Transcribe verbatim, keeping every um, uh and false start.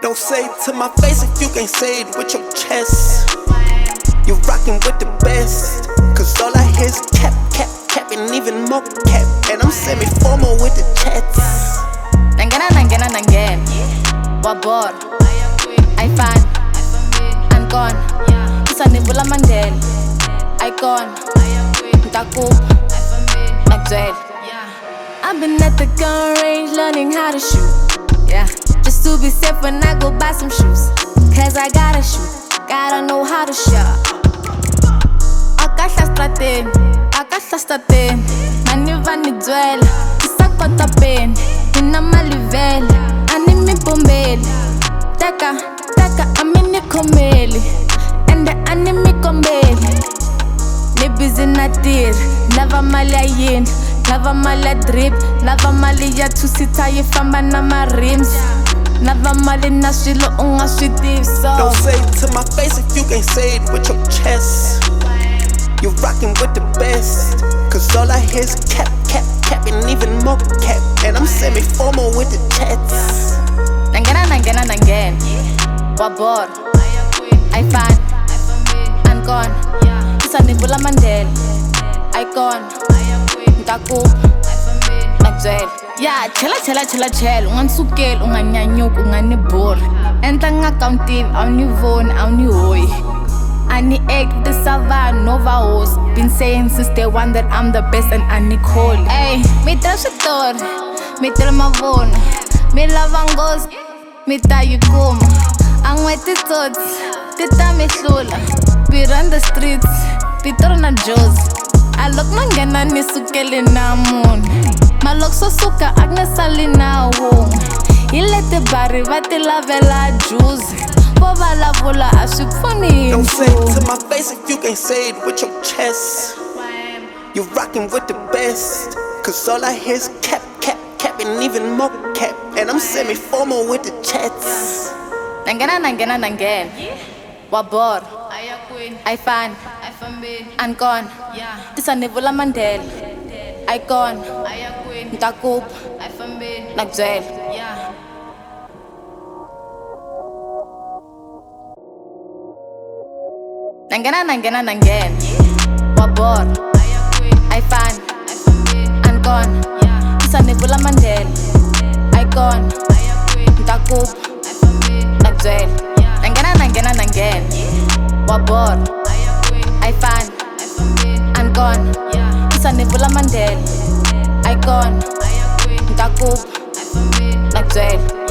Don't say it to my face if you can't say it with your chest. You rockin' with the best, cause all I hear is cap, cap, cap, and even more cap. And I'm semi-formal with the chats. Nangena, nangena, nangen. Wabor, I fan, and gone. Isanibula Mandel, icon, Taku, Nagzel. I've been at the gun range learning how to shoot. Yeah, just to be safe when I go buy some shoes. Cause I gotta shoot, gotta know how to shot. Akasha straten, akasha straten. Maniva ni dwell, isakota pen. Ina malivel, animi bombeli. Taka, taka, amini komeli. And the animi kombeli. Ni busy na tir, never malia yin. Never malia drip, never malia two-seater yifamba na ma rims. Never mali na swilo unga sweetie so. Don't say it to my face if you can't say it with your chest. You rockin' with the best, cause all I hear is cap, cap, cap, and even more cap. And I'm semi-formal with the chats. Nangena, nangena, nangen. Wabor, I fan, and gone. Isanibula Mandel, icon, Taku, Nagzel. Yeah, chela chela chela chel, ungan sukel, ungan nyanyuk, ungan ni bor. Entang accountive, ang ni von, ang ni hoy. Ani egg the savan nova host. Been saying since day one that I'm the best and Annie Cole. Ay, me trashator, me tramavon, me lavangos, me tayukum. Ang weti tots, tita me hlula. We run the streets, Peter na Joes. Alok mangena ni sukele na moon. Malok so suka agna sali na wong. Ilete bari vati lavela juice. Povala vola asukfoni. Don't say it to my face if you can't say it with your chest. You rockin' with the best, cause all I hear is cap, cap, cap, and even more cap. And I'm semi-formal with the chats. Nangena, nangena, nangen. Wabor, I fan, and gone. Isanibula Mandel, icon, Taku, Nagzel. Nangena, nangena, nangen. Wabor, I fan, and gone. Isanibula Mandel, icon, Taku, Nagzel. Nangena, nangena, nangen. Wabor, I fan, and gone. Isanibula Mandel, icon, Taku, Nagzel.